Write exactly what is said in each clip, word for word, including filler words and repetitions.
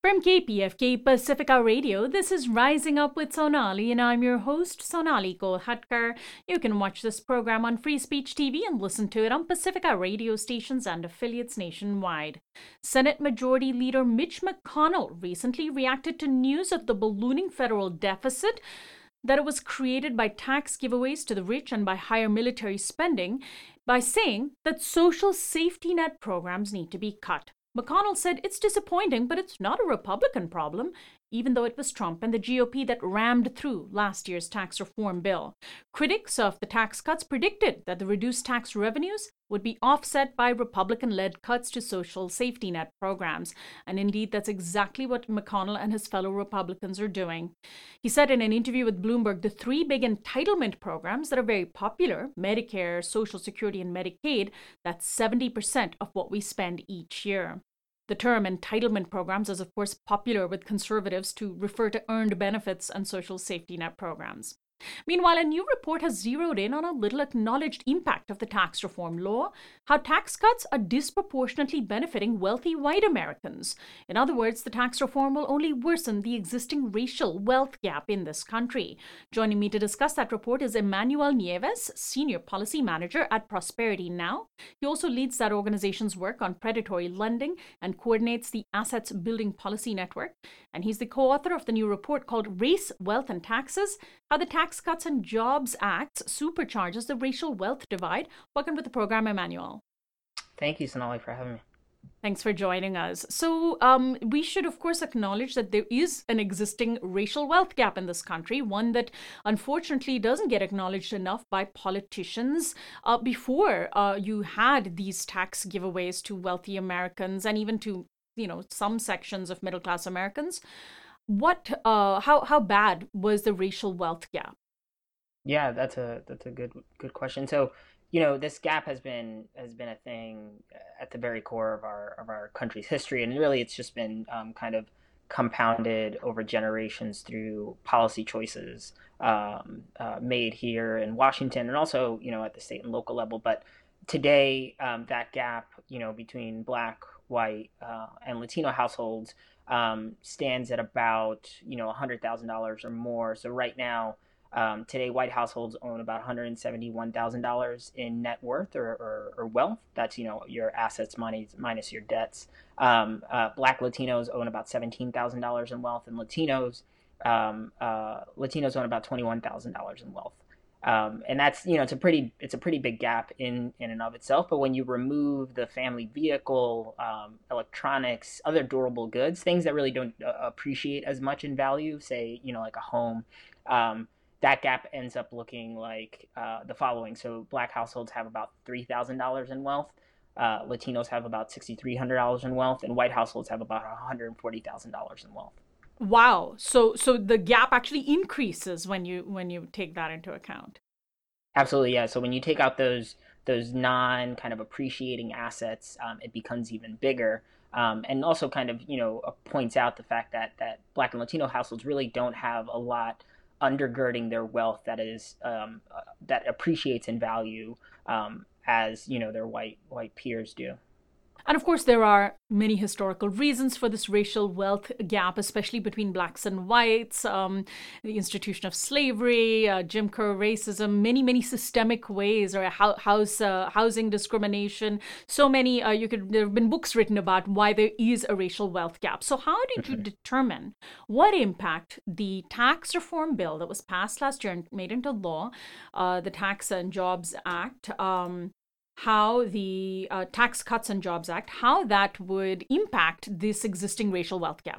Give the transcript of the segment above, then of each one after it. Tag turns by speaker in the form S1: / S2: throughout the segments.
S1: From K P F K Pacifica Radio, this is Rising Up with Sonali, and I'm your host, Sonali Kolhatkar. You can watch this program on Free Speech T V and listen to it on Pacifica radio stations and affiliates nationwide. Senate Majority Leader Mitch McConnell recently reacted to news of the ballooning federal deficit, that it was created by tax giveaways to the rich and by higher military spending, by saying that social safety net programs need to be cut. McConnell said it's disappointing, but it's not a Republican problem, even though it was Trump and the G O P that rammed through last year's tax reform bill. Critics of the tax cuts predicted that the reduced tax revenues would be offset by Republican-led cuts to social safety net programs. And indeed, that's exactly what McConnell and his fellow Republicans are doing. He said in an interview with Bloomberg, the three big entitlement programs that are very popular, Medicare, Social Security, and Medicaid, that's seventy percent of what we spend each year. The term entitlement programs is, of course, popular with conservatives to refer to earned benefits and social safety net programs. Meanwhile, a new report has zeroed in on a little acknowledged impact of the tax reform law, how tax cuts are disproportionately benefiting wealthy white Americans. In other words, the tax reform will only worsen the existing racial wealth gap in this country. Joining me to discuss that report is Emmanuel Nieves, Senior Policy Manager at Prosperity Now. He also leads that organization's work on predatory lending and coordinates the Assets Building Policy Network. And he's the co-author of the new report called Race, Wealth, and Taxes, How the Tax Cuts and Jobs Act Supercharges the Racial Wealth Divide. Welcome to the program, Emmanuel.
S2: Thank you, Sonali, for having me.
S1: Thanks for joining us. So um, we should, of course, acknowledge that there is an existing racial wealth gap in this country, one that unfortunately doesn't get acknowledged enough by politicians. Uh, before uh, you had these tax giveaways to wealthy Americans and even to, you know, some sections of middle-class Americans. What, uh, how, how bad was the racial wealth gap?
S2: Yeah, that's a that's a good good question. So, you know, this gap has been has been a thing at the very core of our of our country's history, and really, it's just been um, kind of compounded over generations through policy choices um, uh, made here in Washington, and also, you know, at the state and local level. But today, um, that gap, you know, between Black, white, uh, and Latino households um, stands at about, you know, one hundred thousand dollars or more. So right now, um, today, white households own about one hundred seventy-one thousand dollars in net worth or, or, or wealth. That's, you know, your assets minus, minus your debts. Um, uh, Black Latinos own about seventeen thousand dollars in wealth, and Latinos um, uh, Latinos own about twenty-one thousand dollars in wealth. Um, and that's, you know, it's a pretty, it's a pretty big gap in, in and of itself. But when you remove the family vehicle, um, electronics, other durable goods, things that really don't uh, appreciate as much in value, say, you know, like a home, um, that gap ends up looking like uh, the following. So Black households have about three thousand dollars in wealth. Uh, Latinos have about six thousand three hundred dollars in wealth, and white households have about one hundred forty thousand dollars in wealth.
S1: Wow. So so the gap actually increases when you when you take that into account.
S2: Absolutely, yeah. So when you take out those those non kind of appreciating assets, um, it becomes even bigger. Um, and also kind of, you know, uh, points out the fact that that Black and Latino households really don't have a lot undergirding their wealth that is um, uh, that appreciates in value um, as, you know, their white white peers do.
S1: And of course, there are many historical reasons for this racial wealth gap, especially between blacks and whites, um, the institution of slavery, uh, Jim Crow racism, many, many systemic ways, or house uh, housing discrimination. So many, uh, you could, there have been books written about why there is a racial wealth gap. So how did you determine what impact the tax reform bill that was passed last year and made into law, uh, the Tax and Jobs Act, um, how the uh, Tax Cuts and Jobs Act, how that would impact this existing racial wealth gap?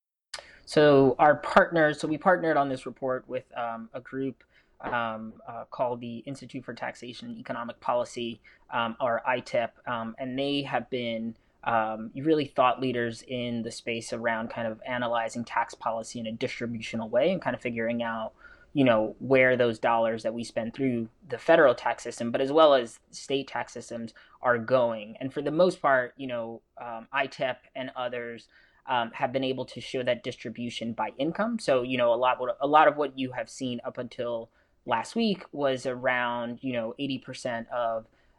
S2: So our partners, so we partnered on this report with um, a group um, uh, called the Institute for Taxation and Economic Policy, um, or I T E P, um, and they have been um, really thought leaders in the space around kind of analyzing tax policy in a distributional way and kind of figuring out, you know, where those dollars that we spend through the federal tax system, but as well as state tax systems, are going. And for the most part, you know, um, I T E P and others um, have been able to show that distribution by income. So, you know, a lot, a lot of what you have seen up until last week was around, you know, eighty percent of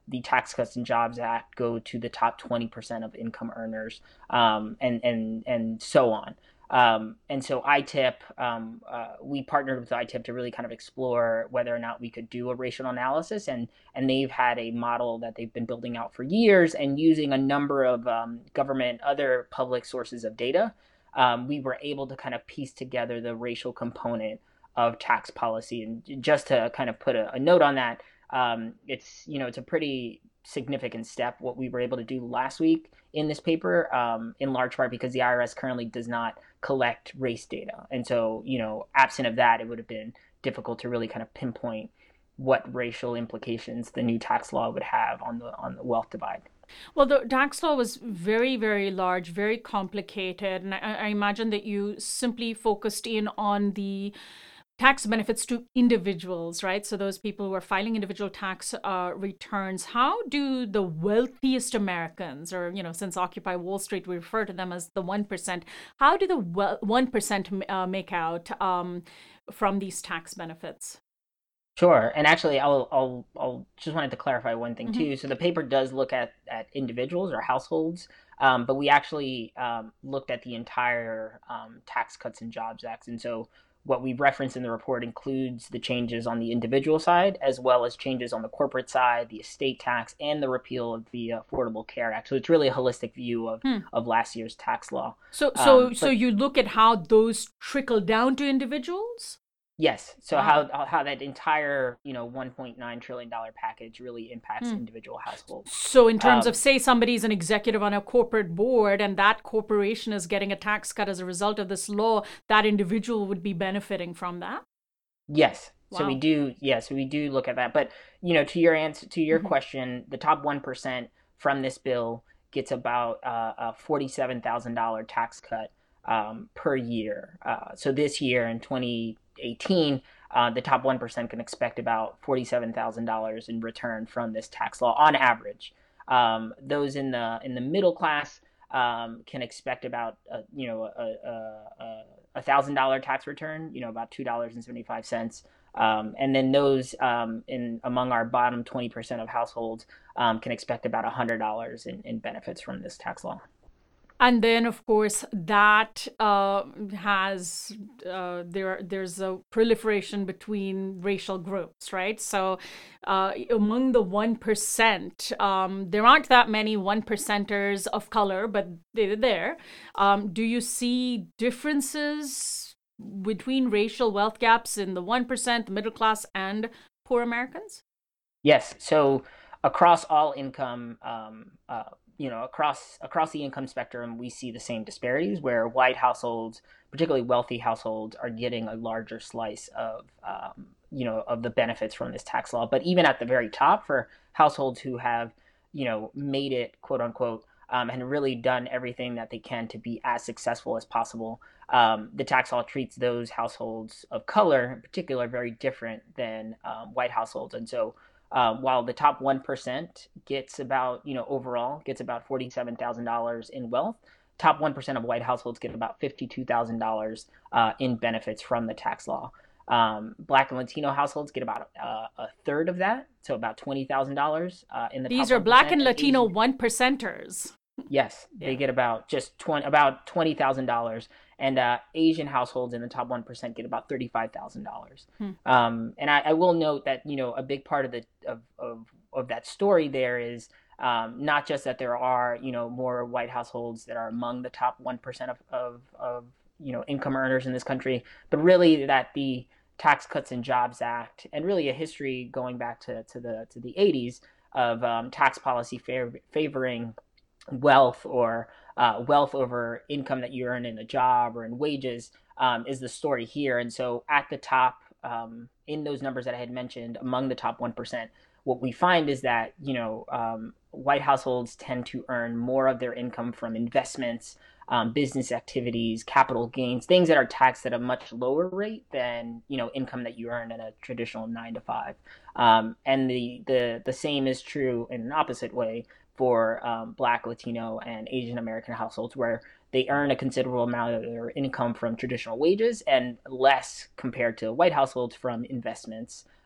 S2: the Tax Cuts and Jobs Act go to the top twenty percent of income earners, um, and and and so on. Um, and so I T I P, um, uh, we partnered with I T I P to really kind of explore whether or not we could do a racial analysis, and and they've had a model that they've been building out for years, and using a number of um, government, other public sources of data, um, we were able to kind of piece together the racial component of tax policy. And just to kind of put a, a note on that, um, it's you know it's a pretty significant step what we were able to do last week in this paper, um, in large part because the I R S currently does not collect race data. And so, you know, absent of that, it would have been difficult to really kind of pinpoint what racial implications the new tax law would have on the on the wealth divide.
S1: Well, the tax law was very, very large, very complicated. And I, I imagine that you simply focused in on the tax benefits to individuals, right? So those people who are filing individual tax uh, returns. How do the wealthiest Americans, or, you know, since Occupy Wall Street, we refer to them as the one percent, how do the one percent uh, make out um, from these tax benefits?
S2: Sure. And actually, I'll, I'll, I'll just wanted to clarify one thing
S1: Mm-hmm.
S2: too. So the paper does look at, at individuals or households, um, but we actually um, looked at the entire um, Tax Cuts and Jobs Act. And so what we reference in the report includes the changes on the individual side, as well as changes on the corporate side, the estate tax, and the repeal of the Affordable Care Act. So it's really a holistic view of,
S1: Hmm.
S2: of last year's tax law.
S1: So, so,
S2: Um,
S1: so
S2: but
S1: you look at how those trickle down to individuals?
S2: yes, so
S1: Wow.
S2: how how that entire you know one point nine trillion dollar package really impacts
S1: Hmm.
S2: individual households.
S1: So, in terms of,
S2: Um,
S1: say, somebody's an executive on a corporate board and that corporation is getting a tax cut as a result of this law, that individual would be benefiting from that?
S2: yes, so we
S1: Wow.
S2: do. Yes, we do look at that. But you know, to your answer to your
S1: Hmm.
S2: question, the top one percent from this bill gets about uh, a forty-seven thousand dollar tax cut um, per year. Uh, so this year in twenty eighteen, uh, the top one percent can expect about forty-seven thousand dollars in return from this tax law on average. Um, those in the in the middle class um, can expect about uh, you know a, a, a a thousand dollar tax return, you know about two dollars and seventy five cents. Um, and then those um, in among our bottom twenty percent of households um, can expect about one hundred dollars in, in benefits from this tax law.
S1: And then, of course, that uh, has uh, there. There's a proliferation between racial groups, right? So, uh, among the one percent, um, there aren't that many one percenters of color, but they're there. Um, do you see differences between racial wealth gaps in the one percent, the middle class, and poor Americans?
S2: Yes. So across all income, um, uh, you know, across across the income spectrum, we see the same disparities where white households, particularly wealthy households, are getting a larger slice of, um, you know, of the benefits from this tax law. But even at the very top, for households who have, you know, made it, quote unquote, um, and really done everything that they can to be as successful as possible, um, the tax law treats those households of color, in particular, very different than um, white households. And so um, while the top one percent gets about, you know, overall gets about forty-seven thousand dollars in wealth, top one percent of white households get about fifty-two thousand dollars uh, in benefits from the tax law. Um, Black and Latino households get about uh, a third of that, so about twenty thousand dollars uh, in the
S1: These
S2: top
S1: are Black
S2: one percent.
S1: and
S2: And
S1: Latino
S2: Asian,
S1: one percenters.
S2: yes, they
S1: Yeah.
S2: get about just twenty, about twenty thousand dollars, and uh, Asian households in the top one percent get about thirty-five thousand dollars.
S1: Hmm.
S2: Um, and I, I will note that you know a big part of the of of, of that story there is um, not just that there are you know more white households that are among the top one percent of, of of you know income earners in this country, but really that the Tax Cuts and Jobs Act, and really a history going back to, to the to the eighties of um, tax policy fav- favoring wealth or uh, wealth over income that you earn in a job or in wages, um, is the story here. And so at the top, um, in those numbers that I had mentioned, among the top one percent, what we find is that, you know, um, white households tend to earn more of their income from investments, um, business activities, capital gains, things that are taxed at a much lower rate than, you know, income that you earn in a traditional nine to five. Um, and the, the, the same is true in an opposite way for um, Black, Latino, and Asian American households, where they earn a considerable amount of their income from traditional wages and less compared to white households from investments,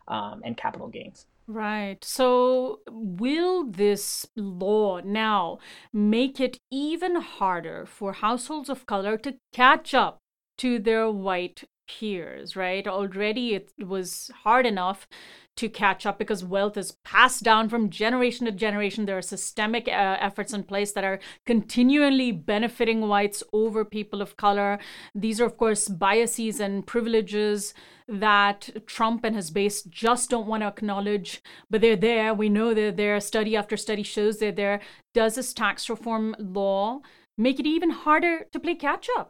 S2: um, and capital gains.
S1: Right. So, will this law now make it even harder for households of color to catch up to their white peers, right? Already it was hard enough to catch up because wealth is passed down from generation to generation. There are systemic uh, efforts in place that are continually benefiting whites over people of color. These are, of course, biases and privileges that Trump and his base just don't want to acknowledge, but they're there. We know they're there. Study after study shows they're there. Does this tax reform law make it even harder to play catch up?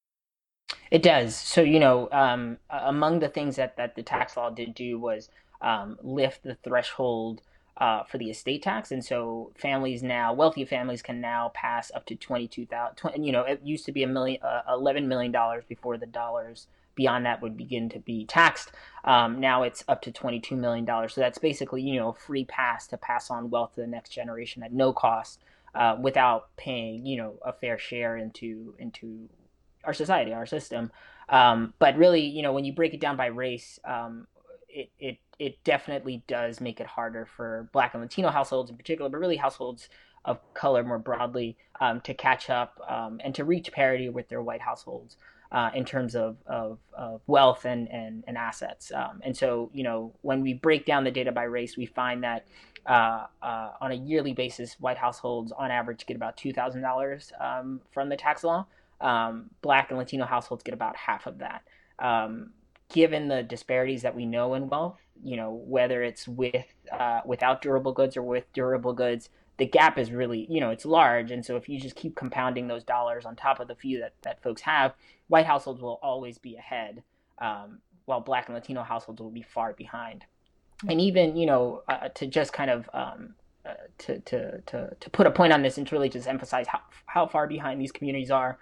S2: It does. So, you know, um, among the things that, that the tax law did do was um, lift the threshold uh, for the estate tax. And so families now, wealthy families can now pass up to twenty-two thousand, you know, it used to be a million, uh, eleven million dollars before the dollars beyond that would begin to be taxed. Um, now it's up to twenty-two million dollars. So that's basically, you know, a free pass to pass on wealth to the next generation at no cost uh, without paying, you know, a fair share into, into our society, our system. Um, but really, you know, when you break it down by race, um, it, it it definitely does make it harder for Black and Latino households in particular, but really households of color more broadly um, to catch up um, and to reach parity with their white households uh, in terms of, of, of wealth and, and, and assets. Um, and so, you know, when we break down the data by race, we find that uh, uh, on a yearly basis, white households on average get about two thousand dollars um, from the tax law. Um, Black and Latino households get about half of that. Um, given the disparities that we know in wealth, you know, whether it's with uh, without durable goods or with durable goods, the gap is really, you know, it's large. And so if you just keep compounding those dollars on top of the few that, that folks have, white households will always be ahead, um, while Black and Latino households will be far behind. And even, you know, uh, to just kind of um, uh, to, to, to, to put a point on this and to really just emphasize how, how far behind these communities are,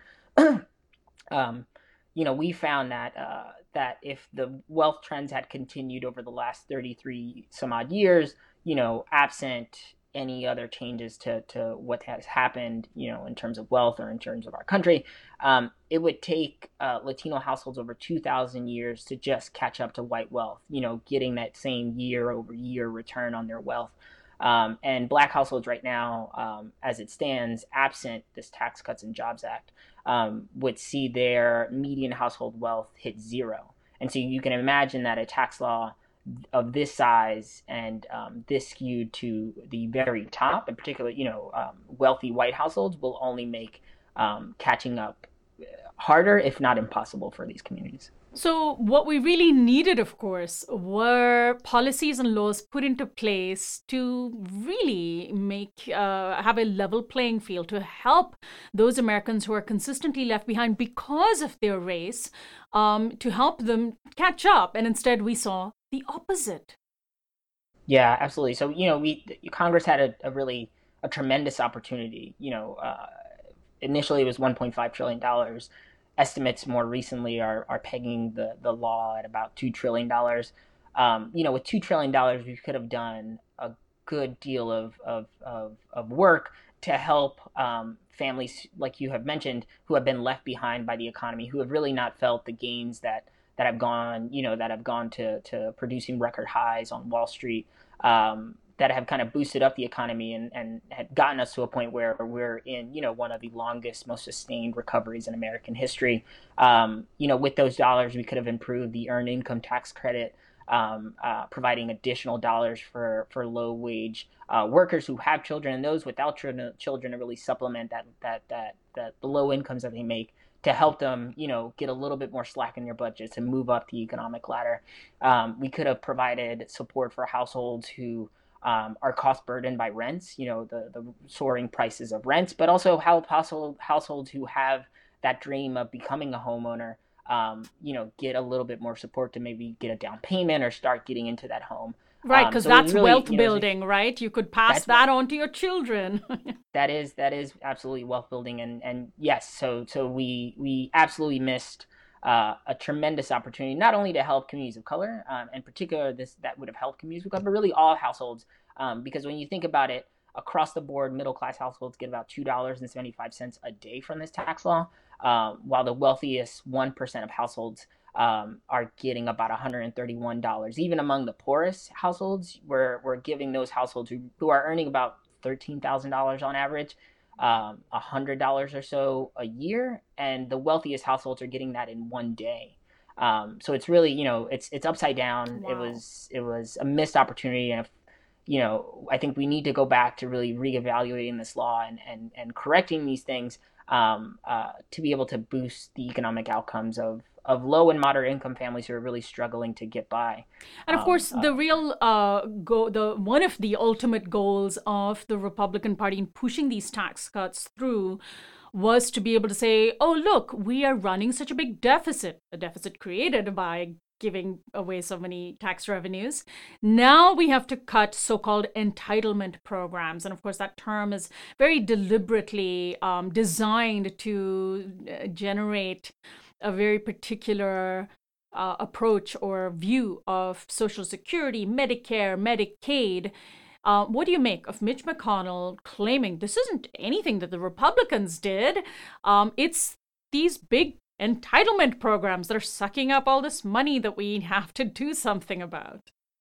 S2: um, you know, we found that uh, that if the wealth trends had continued over the last thirty-three some odd years, you know, absent any other changes to, to what has happened, you know, in terms of wealth or in terms of our country, um, it would take uh, Latino households over two thousand years to just catch up to white wealth, you know, getting that same year over year return on their wealth. Um, and Black households right now, um, as it stands, absent this Tax Cuts and Jobs Act, um, would see their median household wealth hit zero. And so you can imagine that a tax law of this size and um, this skewed to the very top, in particular, you know, um, wealthy white households, will only make um, catching up harder, if not impossible, for these communities.
S1: So, what we really needed, of course, were policies and laws put into place to really make, uh, have a level playing field to help those Americans who are consistently left behind because of their race, um, to help them catch up. And instead, we saw the opposite.
S2: Yeah, absolutely. So, you know, we Congress had a, a really a tremendous opportunity. You know, uh, initially it was one point five trillion dollars. Estimates more recently are, are pegging the, the law at about two trillion dollars. Um, you know, with two trillion dollars, we could have done a good deal of, of, of, of work to help um, families, like you have mentioned, who have been left behind by the economy, who have really not felt the gains that, that have gone, you know, that have gone to, to producing record highs on Wall Street. Um, that have kind of boosted up the economy and, and had gotten us to a point where we're in, you know, one of the longest, most sustained recoveries in American history. Um, you know, with those dollars, we could have improved the earned income tax credit, um, uh, providing additional dollars for, for low wage uh, workers who have children and those without children, children to really supplement that, that, that, that the low incomes that they make, to help them, you know, get a little bit more slack in their budgets and move up the economic ladder. Um, we could have provided support for households who Um, are cost burdened by rents, you know, the, the soaring prices of rents, but also help household, households who have that dream of becoming a homeowner, um, you know, get a little bit more support to maybe get a down payment or start getting into that home.
S1: Right,
S2: Um,
S1: because
S2: so it
S1: that's
S2: really,
S1: wealth
S2: you know,
S1: building, right? You could pass
S2: that's
S1: that on to your children.
S2: that is that is absolutely wealth building, and and yes, so so we we absolutely missed uh, a tremendous opportunity, not only to help communities of color, um, in particular this that would have helped communities of color, but really all households, um, because when you think about it, across the board, middle class households get about two dollars and seventy five cents a day from this tax law, uh, while the wealthiest one percent of households um, are getting about one hundred thirty-one dollars. Even among the poorest households, we're, we're giving those households who, who are earning about thirteen thousand dollars on average, um, one hundred dollars or so a year. And the wealthiest households are getting that in one day. Um, so it's really, you know, it's it's upside down. It
S1: Wow.
S2: was it was a missed opportunity, and if, you know, I think we need to go back to really reevaluating this law and and and correcting these things, um, uh, to be able to boost the economic outcomes of of low and moderate income families who are really struggling to get by.
S1: And of
S2: Um,
S1: course,
S2: uh,
S1: the real uh, go the one of the ultimate goals of the Republican Party in pushing these tax cuts through was to be able to say, "Oh, look, we are running such a big deficit, a deficit created by giving away so many tax revenues. Now we have to cut so-called entitlement programs." And of course, that term is very deliberately um, designed to uh, generate a very particular uh, approach or view of Social Security, Medicare, Medicaid. Uh, what do you make of Mitch McConnell claiming this isn't anything that the Republicans did? Um, it's these big entitlement programs that are sucking up all this money that we have to do something about.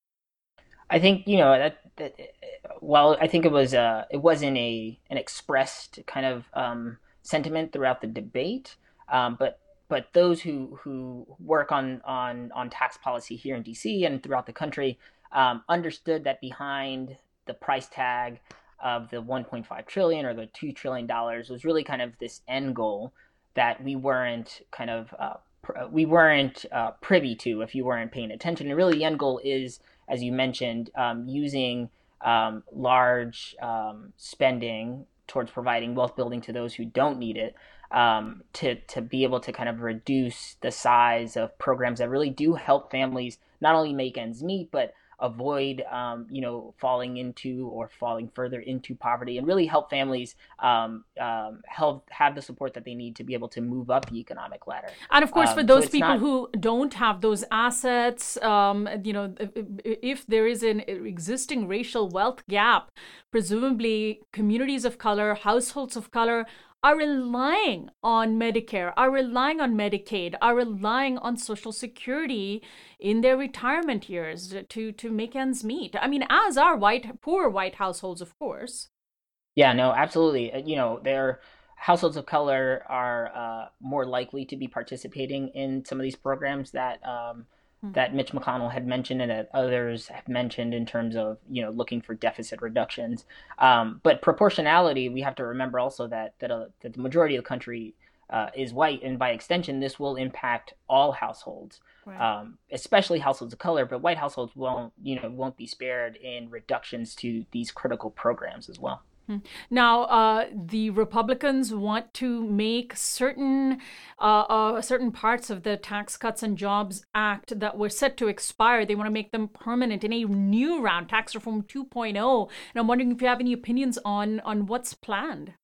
S2: I think, you know, that, that well, I think it was uh, it wasn't a an expressed kind of um, sentiment throughout the debate, um, but but those who who work on on on tax policy here in D C and throughout the country, um, understood that behind the price tag of the one point five trillion or the two trillion dollars was really kind of this end goal that we weren't kind of uh, pr- we weren't uh, privy to if you weren't paying attention. And really, the end goal is, as you mentioned, um, using um, large um, spending towards providing wealth building to those who don't need it, um, to to be able to kind of reduce the size of programs that really do help families not only make ends meet, but avoid, um, you know, falling into or falling further into poverty, and really help families um, um, help have the support that they need to be able to move up the economic ladder.
S1: And of course, for
S2: Um, so
S1: those
S2: it's
S1: people
S2: not.
S1: who don't have those assets, um, you know, if there is an existing racial wealth gap, presumably communities of color, households of color are relying on Medicare, are relying on Medicaid, are relying on Social Security in their retirement years to to make ends meet. I mean, as are white poor white households, of course.
S2: Yeah, no, absolutely. Uh, You know, their households of color are uh, more likely to be participating in some of these programs that um,
S1: Hmm.
S2: that Mitch McConnell had mentioned and that others have mentioned in terms of, you know, looking for deficit reductions. Um, but proportionality, we have to remember also that that, uh, that the majority of the country uh, is white, and by extension, this will impact all households.
S1: Right.
S2: Um, especially households of color, but white households won't, you know, won't be spared in reductions to these critical programs as well.
S1: Hmm. Now, uh, the Republicans want to make certain uh, uh, certain parts of the Tax Cuts and Jobs Act that were set to expire. They want to make them permanent in a new round, Tax Reform 2.0. And I'm wondering if you have any opinions on on what's planned.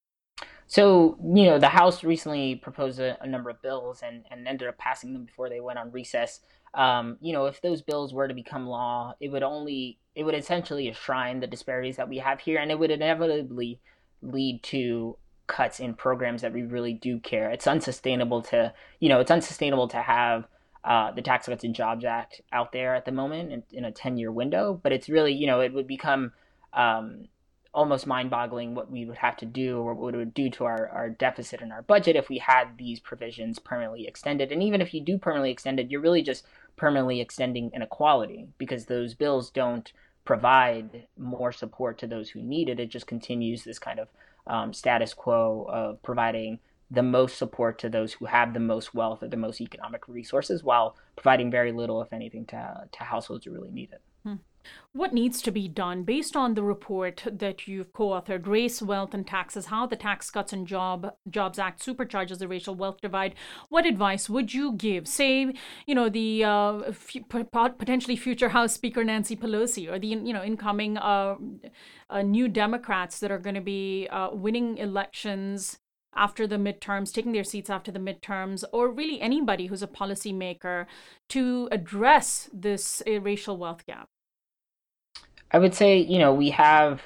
S2: So, you know, the House recently proposed a, a number of bills and, and ended up passing them before they went on recess. Um, you know, if those bills were to become law, it would only, it would essentially enshrine the disparities that we have here, and it would inevitably lead to cuts in programs that we really do care. It's unsustainable to, you know, it's unsustainable to have uh, the Tax Cuts and Jobs Act out there at the moment in, in a ten year window, but it's really, you know, it would become um, almost mind-boggling what we would have to do or what it would do to our, our deficit and our budget if we had these provisions permanently extended. And even if you do permanently extend it, you're really just permanently extending inequality because those bills don't provide more support to those who need it. It just continues this kind of um, status quo of providing the most support to those who have the most wealth or the most economic resources while providing very little, if anything, to, to households who really need it.
S1: Hmm. What needs to be done based on the report that you've co-authored, Race, Wealth, and Taxes, how the Tax Cuts and Job Jobs Act supercharges the racial wealth divide? What advice would you give, say, you know, the uh, f- potentially future House Speaker Nancy Pelosi, or the, you know, incoming uh, uh, new Democrats that are going to be uh, winning elections after the midterms, taking their seats after the midterms, or really anybody who's a policymaker to address this uh, racial wealth gap?
S2: I would say, you know, we have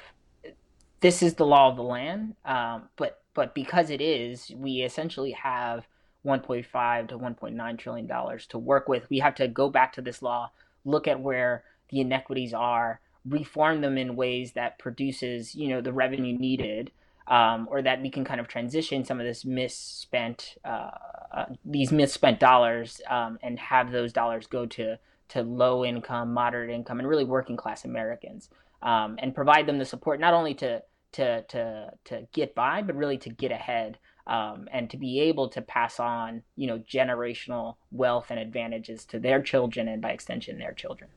S2: this is the law of the land, um, but but because it is, we essentially have one point five to one point nine trillion dollars to work with. We have to go back to this law, look at where the inequities are, reform them in ways that produces, you know, the revenue needed, um, or that we can kind of transition some of this misspent, uh, uh, these misspent dollars, um, and have those dollars go to to low income, moderate income, and really working class Americans, um, and provide them the support not only to to to to get by, but really to get ahead, um, and to be able to pass on, you know, generational wealth and advantages to their children and by extension their children.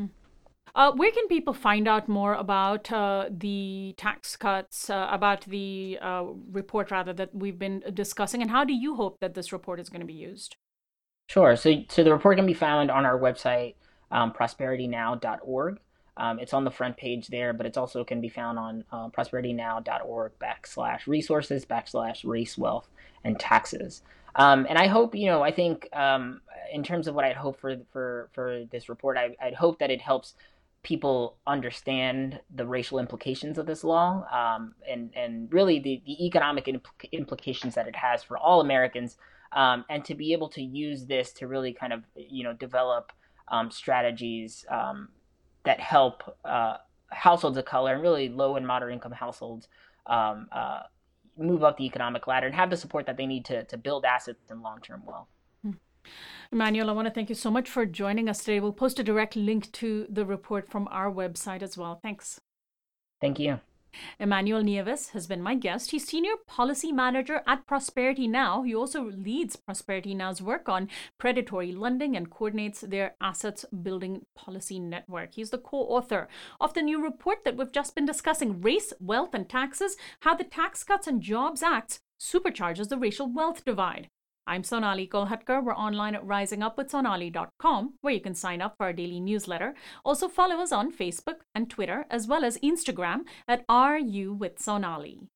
S1: Uh, where can people find out more about uh, the tax cuts, uh, about the uh, report rather that we've been discussing, and how do you hope that this report is going to be used?
S2: Sure. So, so the report can be found on our website, um, prosperity now dot org. Um, it's on the front page there, but it's also can be found on uh, prosperity now dot org backslash resources backslash race, wealth, and taxes. Um, and I hope, you know, I think um, in terms of what I'd hope for for for this report, I, I'd hope that it helps people understand the racial implications of this law, um, and and really the, the economic impl- implications that it has for all Americans, um, and to be able to use this to really kind of, you know, develop um, strategies um, that help uh, households of color and really low and moderate income households um, uh, move up the economic ladder and have the support that they need to to build assets and long-term wealth.
S1: Emmanuel, I want to thank you so much for joining us today. We'll post a direct link to the report from our website as well. Thanks.
S2: Thank you.
S1: Emmanuel Nieves has been my guest. He's Senior Policy Manager at Prosperity Now. He also leads Prosperity Now's work on predatory lending and coordinates their assets building policy network. He's the co-author of the new report that we've just been discussing, Race, Wealth, and Taxes, How the Tax Cuts and Jobs Act Supercharges the Racial Wealth Divide. I'm Sonali Kolhatkar. We're online at rising up with sonali dot com, where you can sign up for our daily newsletter. Also follow us on Facebook and Twitter, as well as Instagram at R U with Sonali.